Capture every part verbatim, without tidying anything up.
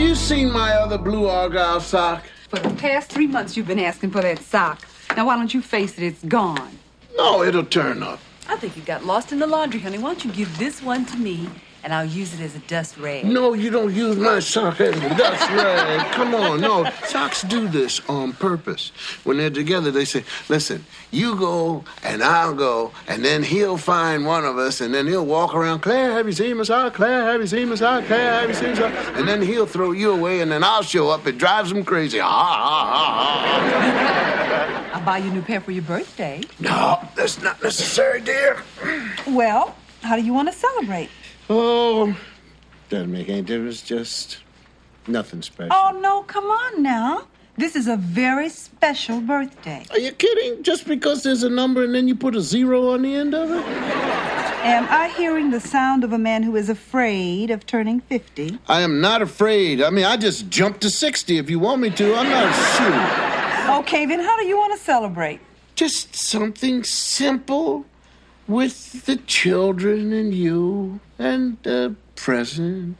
you seen my other blue Argyle sock? For the past three months, you've been asking for that sock. Now, why don't you face it? It's gone. No, it'll turn up. I think you got lost in the laundry, honey. Why don't you give this one to me, and I'll use it as a dust rag. No, you don't use my sock as a dust rag. Come on, no. Socks do this on purpose. When they're together, they say, listen, you go and I'll go, and then he'll find one of us, and then he'll walk around, Claire, have you seen my sock? Claire, have you seen my sock? Claire, have you seen my sock? And then he'll throw you away, and then I'll show up. It drives him crazy. Ha, ha, ha, ha. I'll buy you a new pair for your birthday. No, that's not necessary, dear. Well, how do you want to celebrate? Oh, doesn't make any difference, just nothing special. Oh, no, come on now. This is a very special birthday. Are you kidding? Just because there's a number and then you put a zero on the end of it? Am I hearing the sound of a man who is afraid of turning fifty? I am not afraid. I mean, I just jumped to sixty if you want me to. I'm not sure. Okay, then how do you want to celebrate? Just something simple with the children and you and a present.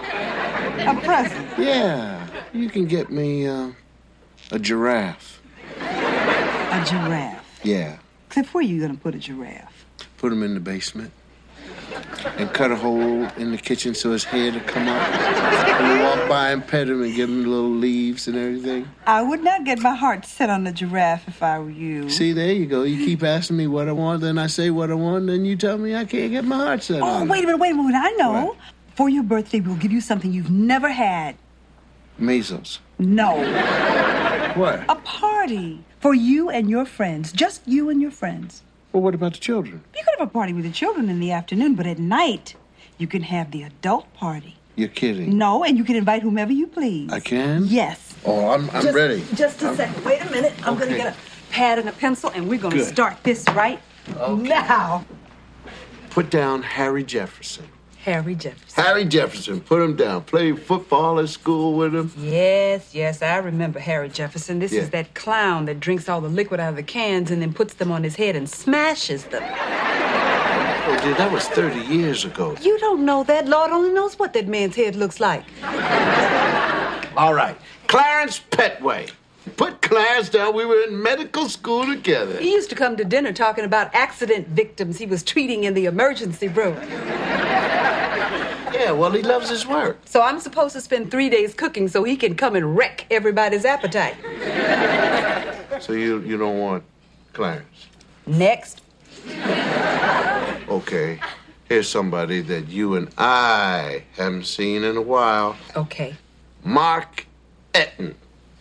A present? Yeah. You can get me uh, a giraffe. A giraffe? Yeah. Cliff, where are you going to put a giraffe? Put him in the basement. And cut a hole in the kitchen so his head will come up. And walk by and pet him and give him little leaves and everything. I would not get my heart set on a giraffe if I were you. See, there you go. You keep asking me what I want, then I say what I want, then you tell me I can't get my heart set oh, on it. Oh, wait a minute, wait a minute. I know. What? For your birthday, we'll give you something you've never had. Measles. No. What? A party for you and your friends. Just you and your friends. Well, what about the children? You could have a party with the children in the afternoon, but at night, you can have the adult party. You're kidding. No, and you can invite whomever you please. I can? Yes. Oh, I'm, I'm just, ready. Just a I'm... second. Wait a minute. I'm okay. going to get a pad and a pencil, and we're going to start this right okay. now. Put down Harry Jefferson. Harry Jefferson. Harry Jefferson. Put him down. Played football at school with him. Yes, yes, I remember Harry Jefferson. This yeah. is that clown that drinks all the liquid out of the cans and then puts them on his head and smashes them. Oh, dear, that was thirty years ago. You don't know that. Lord only knows what that man's head looks like. All right. Clarence Petway. Put Clarence down. We were in medical school together. He used to come to dinner talking about accident victims he was treating in the emergency room. Yeah, well, he loves his work. So I'm supposed to spend three days cooking so he can come and wreck everybody's appetite. So you, you don't want Clarence? Next. Okay. Here's somebody that you and I haven't seen in a while. Okay. Mark Etten.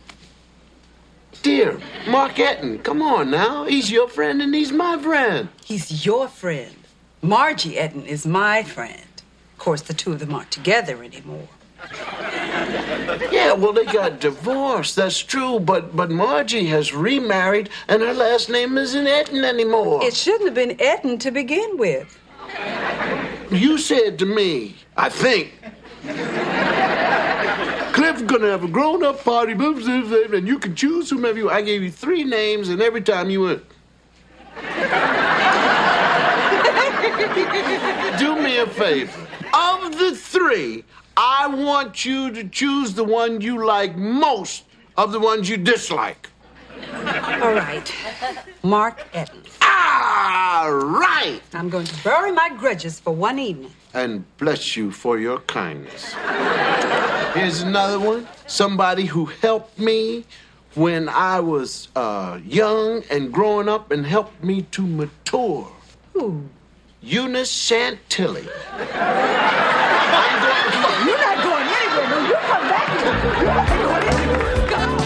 Dear, Mark Etten, come on now. He's your friend and he's my friend. He's your friend. Margie Etten is my friend. Of course, the two of them aren't together anymore. Yeah, well, they got divorced. That's true. But but Margie has remarried, and her last name isn't Etten anymore. It shouldn't have been Etten to begin with. You said to me, I think, Cliff's gonna have a grown-up party, and you can choose whomever you. I gave you three names, and every time you went. Do me a favor. Of the three, I want you to choose the one you like most of the ones you dislike. All right. Mark Etten. All right. I'm going to bury my grudges for one evening. And bless you for your kindness. Here's another one. Somebody who helped me when I was uh, young and growing up and helped me to mature. Who? Eunice Chantilly. I'm going. You're not going anywhere. No, you come back here. You're not going anywhere. Go.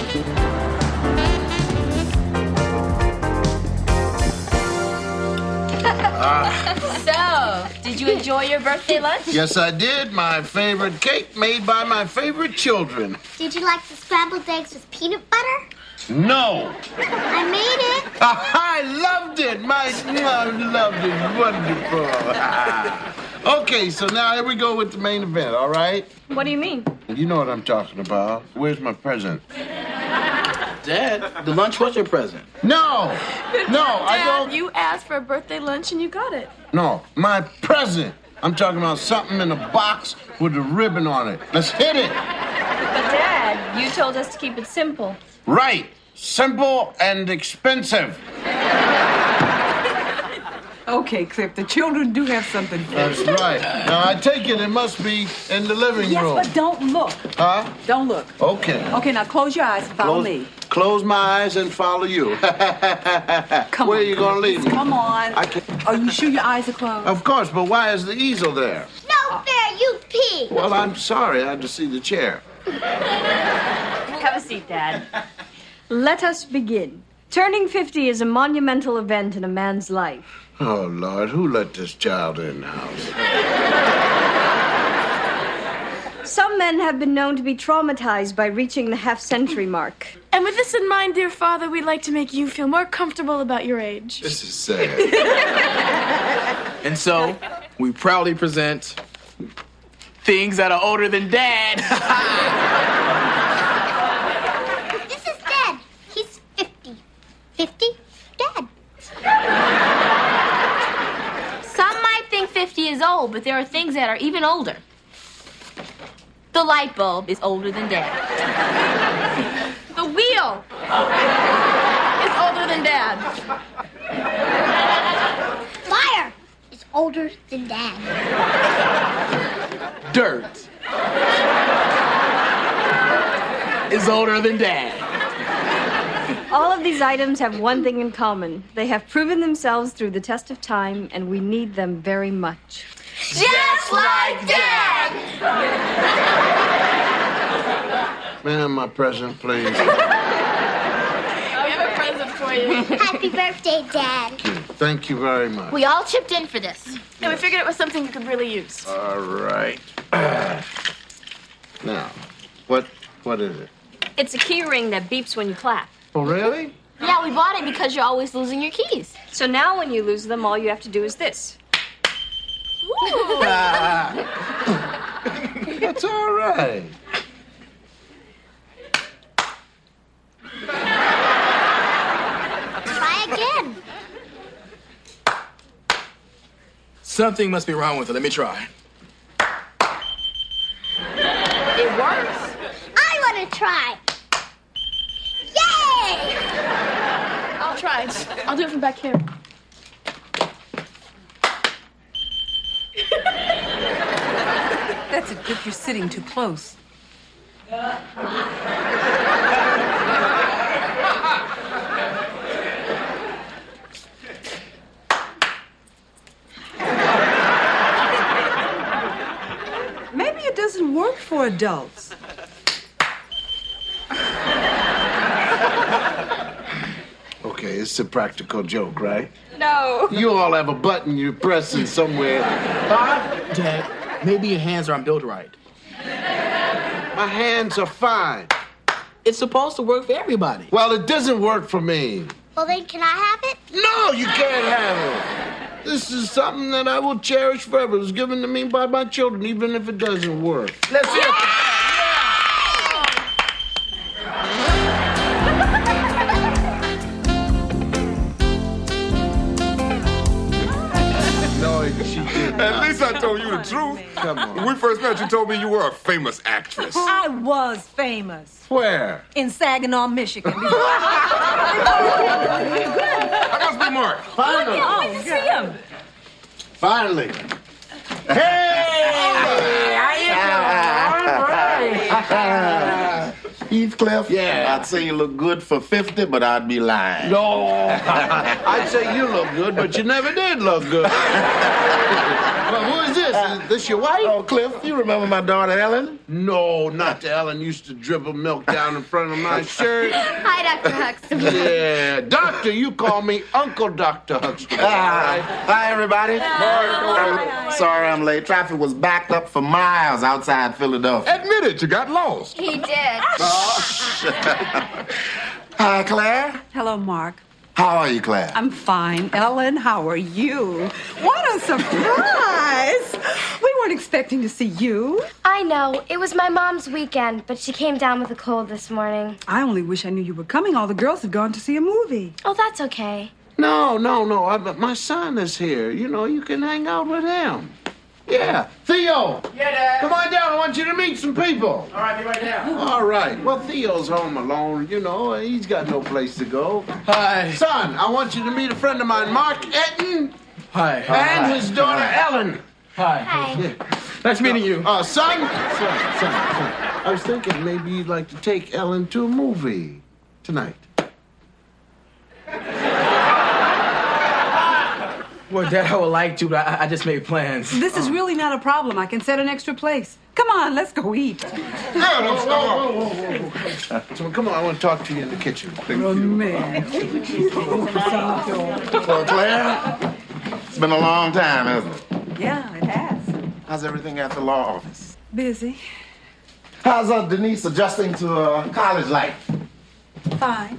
uh, so, did you enjoy your birthday lunch? Yes, I did. My favorite cake made by my favorite children. Did you like the scrambled eggs with peanut butter? No. I made it. I loved it. My I loved it. Wonderful. Okay, so now here we go with the main event, all right? What do you mean? You know what I'm talking about. Where's my present? Dad, the lunch was your present. No. No, Dad, I don't. You asked for a birthday lunch and you got it. No, my present. I'm talking about something in a box with a ribbon on it. Let's hit it. Dad, you told us to keep it simple. Right. Simple and expensive. Okay, Cliff, the children do have something for That's you. right. Now, I take it it must be in the living Yes, room. but don't look. Huh? Don't look. Okay. Okay, now close your eyes and follow Close, me. close my eyes and follow you. Come Where on, are you going to lead me? Come on. I can't. Are you sure your eyes are closed? Of course, but why is the easel there? No fair, you pig. Well, I'm sorry. I had to see the chair. Have a seat, Dad. Let us begin. Turning fifty is a monumental event in a man's life. Oh, Lord, who let this child in the house? Some men have been known to be traumatized by reaching the half-century mark. And with this in mind, dear Father, we'd like to make you feel more comfortable about your age. This is sad. And so, we proudly present things that are older than Dad. This is Dad. He's fifty. fifty? Dad. Some might think fifty is old, but there are things that are even older. The light bulb is older than Dad. The wheel is older than Dad. Fire is older than Dad. Dirt is older than Dad. All of these items have one thing in common. They have proven themselves through the test of time, and we need them very much. Just like Dad! Ma'am, my present, please. We have a present for you. Happy birthday, Dad. Thank you very much. We all chipped in for this. And we figured it was something you could really use. All right. Now, what what is it? It's a key ring that beeps when you clap. Oh, really? Yeah, we bought it because you're always losing your keys. So now when you lose them, all you have to do is this. That's all right. Try again. Something must be wrong with it. Let me try. It works. I want to try. Yay! I'll try it. I'll do it from back here. That's it, Cliff. You're sitting too close. Maybe it doesn't work for adults. Okay, it's a practical joke, right? No. You all have a button you're pressing somewhere. Dad, maybe your hands aren't built right. My hands are fine. It's supposed to work for everybody. Well, it doesn't work for me. Well, then, can I have it? No, you can't have it. This is something that I will cherish forever. It was given to me by my children, even if it doesn't work. Let's hear it. No, she did At not. least I told you the truth. Come on. When we first met, you told me you were a famous actress. I was famous Where? in Saginaw, Michigan. That must be Mark. Finally. Oh, see him. Finally. Heathcliff? Yeah. I'd say you look good for fifty, but I'd be lying. No. I'd say you look good, but you never did look good. Well, who is this? Is this your wife? Oh, Cliff, you remember my daughter Ellen? No, not the Ellen used to dribble milk down in front of my shirt. Hi, Doctor Huxtable. Yeah, doctor, you call me Uncle Doctor Huxtable. Ah, hi, everybody. I'm sorry I'm late. Traffic was backed up for miles outside Philadelphia. Admit it, you got lost. He did. Hi, Claire. Hello, Mark. How are you, Claire? I'm fine. Ellen, how are you? What a surprise! We weren't expecting to see you. I know. It was my mom's weekend, but she came down with a cold this morning. I only wish I knew you were coming. All the girls have gone to see a movie. Oh, that's okay. No, no, no. I, my son is here. You know, you can hang out with him. Yeah. Theo! Yeah, Dad. Come on down. I want you to meet some people. All right, be right down. All right. Well, Theo's home alone. You know, he's got no place to go. Hi. Son, I want you to meet a friend of mine, Mark Etten, Hi. and his daughter, Ellen. Hi. Hi. Yeah. Nice meeting you. Uh, son, son, son, son. I was thinking maybe you'd like to take Ellen to a movie tonight. Well, Dad, I would like to, but I, I just made plans. This is really not a problem. I can set an extra place. Come on, let's go eat. Yeah, don't stop. So come on, I want to talk to you in the kitchen. Oh, man. Well, Claire, it's been a long time, hasn't it? Yeah, it has. How's everything at the law office? Busy. How's uh, Denise adjusting to uh, college life? Fine.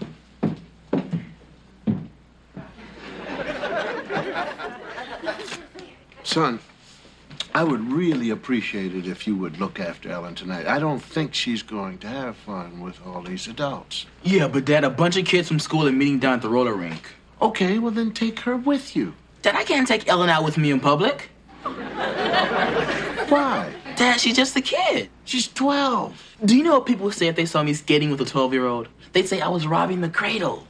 Son, I would really appreciate it if you would look after Ellen tonight. I don't think she's going to have fun with all these adults. Yeah, but Dad, a bunch of kids from school are meeting down at the roller rink. Okay, well then take her with you. Dad, I can't take Ellen out with me in public. Why? Dad, she's just a kid. She's twelve. Do you know what people would say if they saw me skating with a twelve-year-old? They'd say I was robbing the cradle.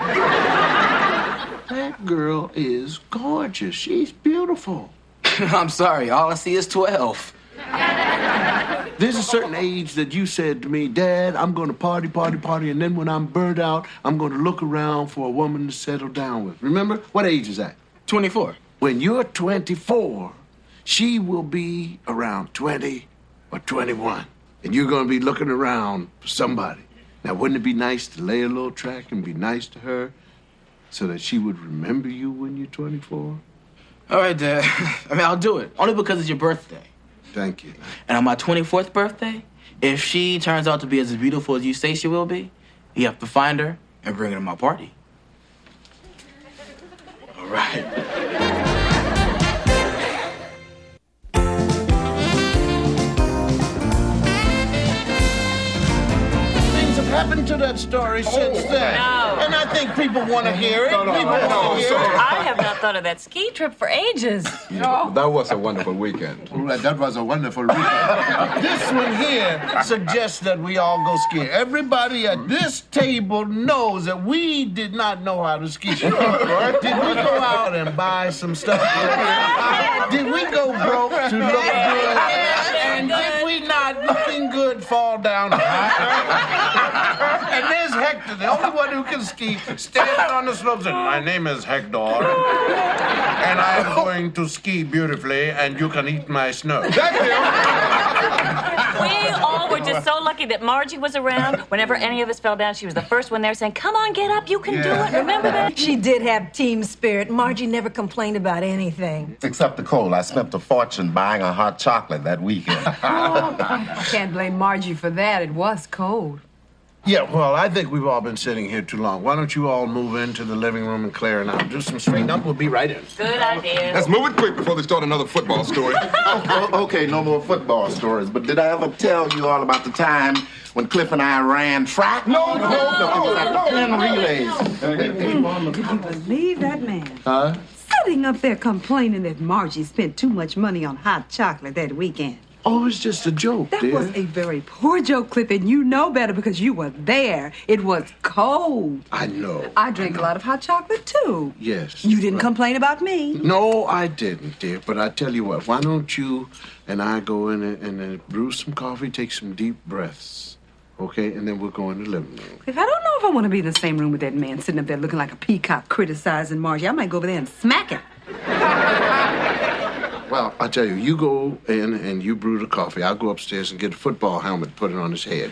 That girl is gorgeous. She's beautiful. I'm sorry, all I see is twelve. There's a certain age that you said to me, Dad, I'm going to party, party, party, and then when I'm burned out, I'm going to look around for a woman to settle down with. Remember? What age is that? twenty-four. When you're twenty-four, she will be around twenty or twenty-one, and you're going to be looking around for somebody. Now, wouldn't it be nice to lay a little track and be nice to her so that she would remember you when you're twenty-four? All right, Dad. I mean, I'll do it. Only because it's your birthday. Thank you. And on my twenty-fourth birthday, if she turns out to be as beautiful as you say she will be, you have to find her and bring her to my party. All right. Happened to that story since then. No. And I think people want to hear it. No, no, people no, want to hear sorry. it. I have not thought of that ski trip for ages. Yeah, that was a wonderful weekend. Well, that was a wonderful weekend. This one here suggests that we all go skiing. Everybody at this table knows that we did not know how to ski. Did we go out and buy some stuff? Did we go broke to look good? And did we not, looking good, fall down high? And there's Hector, the only one who can ski, standing on the slopes and my name is Hector, and I am going to ski beautifully, and you can eat my snow. That's We all were just so lucky that Margie was around. Whenever any of us fell down, she was the first one there saying, come on, get up, you can do it. Remember that? She did have team spirit. Margie never complained about anything. Except the cold. I spent a fortune buying a hot chocolate that weekend. I can't blame Margie for that. It was cold. Yeah, well, I think we've all been sitting here too long. Why don't you all move into the living room and Claire and I'll do some straightening up. We'll be right in. Good idea. Let's move it quick before they start another football story. Oh, okay, no more football stories. But did I ever tell you all about the time when Cliff and I ran track? No, no, no, It was like no, ten no. relays. Did you believe that man? Huh? Sitting up there complaining that Margie spent too much money on hot chocolate that weekend. Oh, it's just a joke, That dear. was a very poor joke, Cliff, and you know better because you were there. It was cold. I know. I drank a lot of hot chocolate, too. Yes. You didn't right. complain about me. No, I didn't, dear. But I tell you what, why don't you and I go in and, and uh, brew some coffee, take some deep breaths, okay? And then we'll go in the living room. If I don't know if I want to be in the same room with that man sitting up there looking like a peacock criticizing Margie, I might go over there and smack him. Well, I tell you, you go in and you brew the coffee. I'll go upstairs and get a football helmet, put it on his head.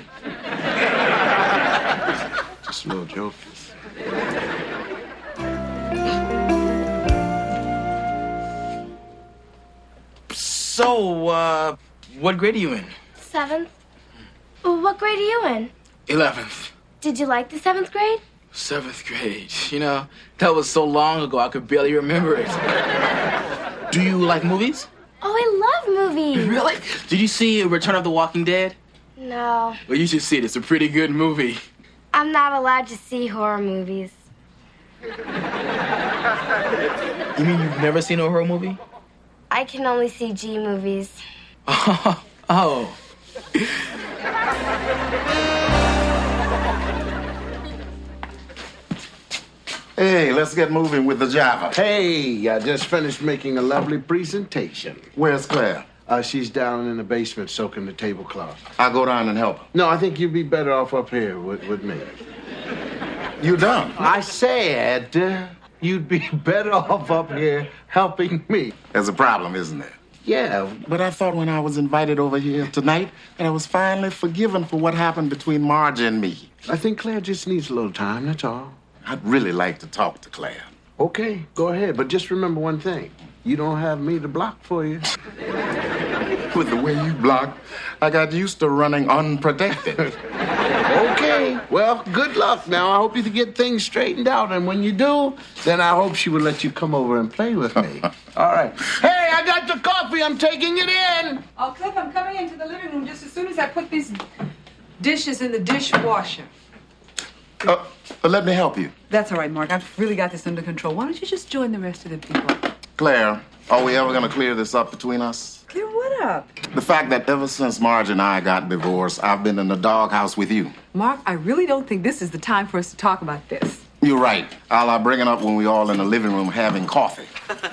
Just a little joke. So, uh, what grade are you in? Seventh. Well, what grade are you in? eleventh. Did you like the seventh grade? Seventh grade. You know, that was so long ago I could barely remember it. Do you like movies? Oh, I love movies. Really? Did you see Return of the Walking Dead? No, Well, you should see it. It's a pretty good movie. I'm not allowed to see horror movies. You mean you've never seen a horror movie? I can only see G movies. Oh. oh. Hey, let's get moving with the Java. Hey, I just finished making a lovely presentation. Where's Claire? Uh, she's down in the basement soaking the tablecloth. I'll go down and help her. No, I think you'd be better off up here with, with me. You done? I said uh, you'd be better off up here helping me. There's a problem, isn't there? Yeah. But I thought when I was invited over here tonight that I was finally forgiven for what happened between Marge and me. I think Claire just needs a little time, that's all. I'd really like to talk to Claire. Okay, go ahead. But just remember one thing. You don't have me to block for you. With the way you block, I got used to running unprotected. Okay. Well, good luck now. I hope you get things straightened out. And when you do, then I hope she will let you come over and play with me. All right. Hey, I got the coffee. I'm taking it in. Oh, Cliff, I'm coming into the living room just as soon as I put these dishes in the dishwasher. Uh, let me help you. That's all right, Mark. I've really got this under control. Why don't you just join the rest of the people? Claire, are we ever going to clear this up between us? Clear what up? The fact that ever since Marge and I got divorced, I've been in the doghouse with you. Mark, I really don't think this is the time for us to talk about this. You're right. I'll bring it up when we're all in the living room having coffee.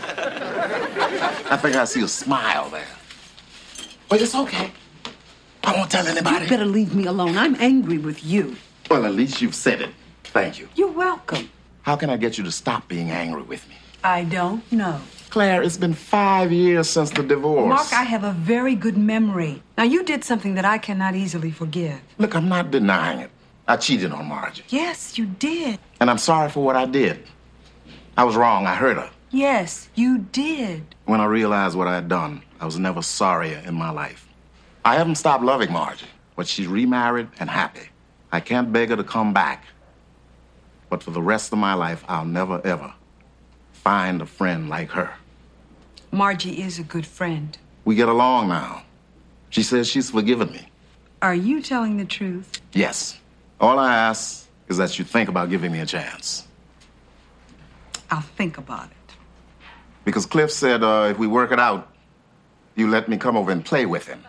I think I see a smile there. But it's okay. I won't tell anybody. You better leave me alone. I'm angry with you. Well, at least you've said it. Thank you. You're welcome. How can I get you to stop being angry with me? I don't know. Claire, it's been five years since the divorce. Mark, I have a very good memory. Now, you did something that I cannot easily forgive. Look, I'm not denying it. I cheated on Margie. Yes, you did. And I'm sorry for what I did. I was wrong. I hurt her. Yes, you did. When I realized what I had done, I was never sorrier in my life. I haven't stopped loving Margie, but she's remarried and happy. I can't beg her to come back. But for the rest of my life, I'll never, ever find a friend like her. Margie is a good friend. We get along now. She says she's forgiven me. Are you telling the truth? Yes. All I ask is that you think about giving me a chance. I'll think about it. Because Cliff said uh, if we work it out, you let me come over and play with him.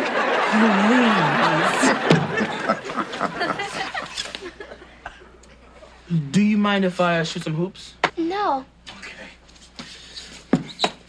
Do you mind if I uh, shoot some hoops? No. Okay.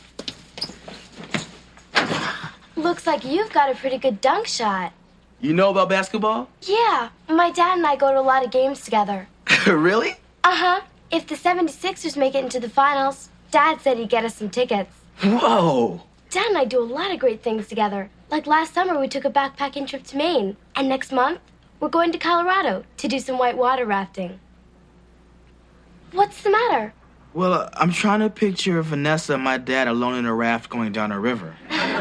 Looks like you've got a pretty good dunk shot. You know about basketball? Yeah. My dad and I go to a lot of games together. Really? Uh-huh. If the seventy-sixers make it into the finals, Dad said he'd get us some tickets. Whoa. Dad and I do a lot of great things together. Like last summer, we took a backpacking trip to Maine. And next month, we're going to Colorado to do some whitewater rafting. What's the matter? Well, uh, I'm trying to picture Vanessa and my dad alone in a raft going down a river.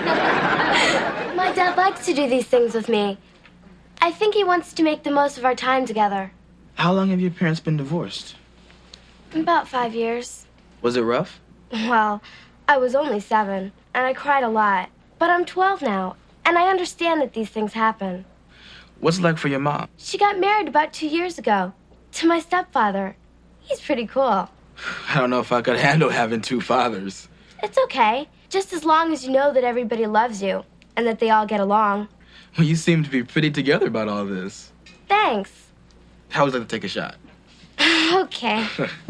My dad likes to do these things with me. I think he wants to make the most of our time together. How long have your parents been divorced? About five years. Was it rough? Well, I was only seven, and I cried a lot. But I'm twelve now, and I understand that these things happen. What's it like for your mom? She got married about two years ago to my stepfather. He's pretty cool. I don't know if I could handle having two fathers. It's okay, just as long as you know that everybody loves you and that they all get along. Well, you seem to be pretty together about all this. Thanks. How would you like to take a shot? Okay.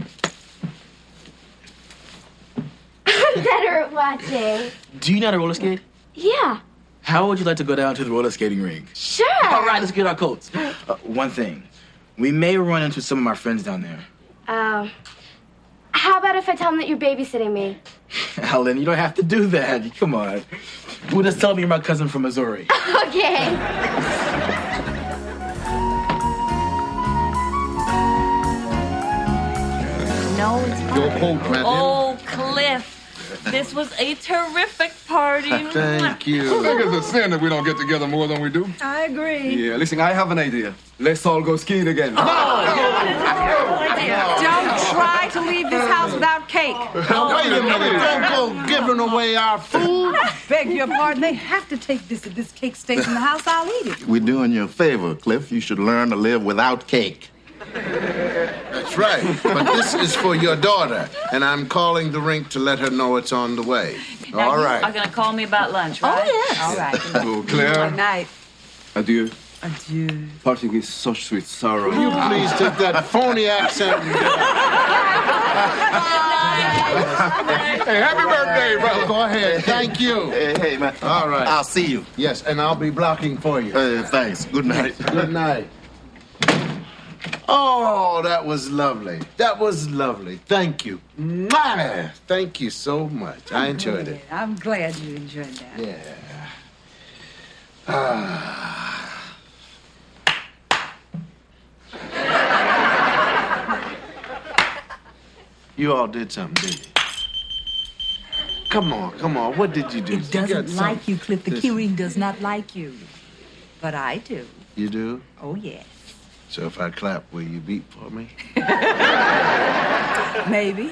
I'm better at watching. Do you know how to roller skate? Yeah. How would you like to go down to the roller skating rink? Sure. All right, let's get our coats. Uh, one thing. We may run into some of my friends down there. Um, how about if I tell them that you're babysitting me? Helen, you don't have to do that. Come on. We'll just tell them you're my cousin from Missouri. Okay. No, it's Your coat, man. Oh, Cliff. This was a terrific party. Thank you. I think it's a sin that we don't get together more than we do. I agree. Yeah, listen, I have an idea. Let's all go skiing again. Don't try to leave this house without cake. Wait a minute. Don't go giving away our food. I beg your pardon. They have to take this. If this cake stays in the house, I'll eat it. We're doing you a favor, Cliff. You should learn to live without cake. That's right. But this is for your daughter, and I'm calling the rink to let her know it's on the way. Now, All you right. are going to call me about lunch, right? Oh, yes. All right. Oh, Claire. Good night. Adieu. Adieu. Parting is such sweet sorrow. Will you please take that phony accent and get out? Hey, happy birthday, brother. Go ahead. Thank you. Hey, hey, man. All right. I'll see you. Yes, and I'll be blocking for you. Hey, thanks. Good night. Good night. Oh, that was lovely. That was lovely. Thank you. Mwah! Thank you so much. I enjoyed it. I'm glad you enjoyed that. Yeah. Ah. You all did something, didn't you? Come on, come on. What did you do? It You got doesn't like something- you, Cliff. The Listen. key ring does not like you. But I do. You do? Oh, yes. So if I clap, will you beat for me? Maybe.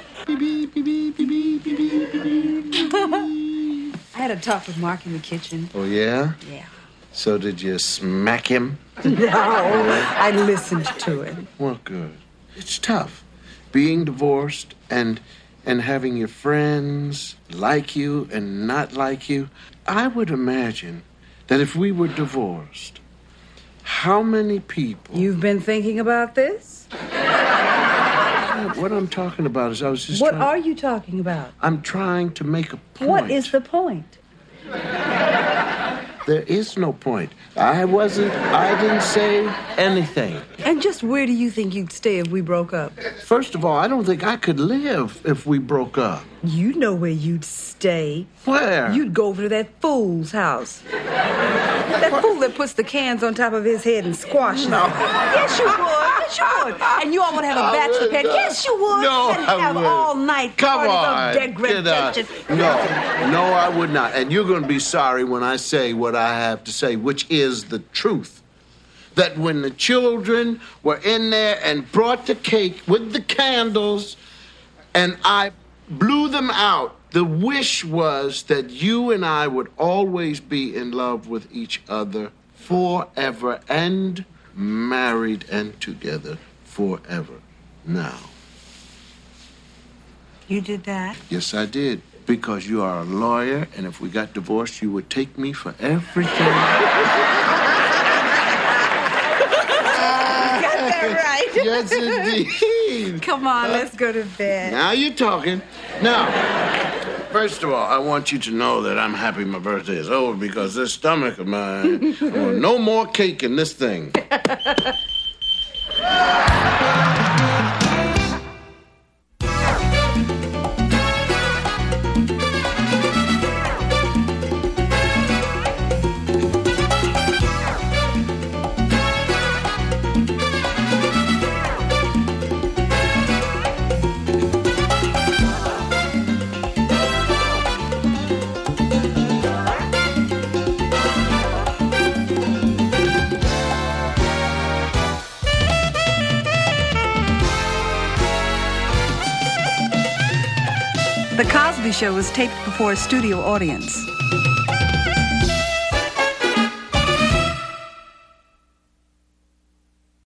I had a talk with Mark in the kitchen. Oh, yeah? Yeah. So did you smack him? No, I listened to it. Well, good. It's tough. Being divorced and and having your friends like you and not like you. I would imagine that if we were divorced, how many people... You've been thinking about this? What I'm talking about is I was just What trying... are you talking about? I'm trying to make a point. What is the point? There is no point. I wasn't... I didn't say anything. And just where do you think you'd stay if we broke up? First of all, I don't think I could live if we broke up. You know where you'd stay. Where? You'd go over to that fool's house. That fool that puts the cans on top of his head and squashes them. Yes, you would. Yes, you would. And you all would have a I bachelor would pad. not. Yes, you would. No, and I have wouldn't. all night Come parties on. of degradation. Get out. No, no, I would not. And you're going to be sorry when I say what I have to say, which is the truth. That when the children were in there and brought the cake with the candles and I blew them out, the wish was that you and I would always be in love with each other forever and married and together forever. Now. You did that? Yes, I did. Because you are a lawyer, and if we got divorced, you would take me for everything. You got that right. Yes, indeed. Come on, let's go to bed. Now you're talking. Now, first of all, I want you to know that I'm happy my birthday is over because this stomach of mine, I want no more cake in this thing. The Cosby Show was taped before a studio audience.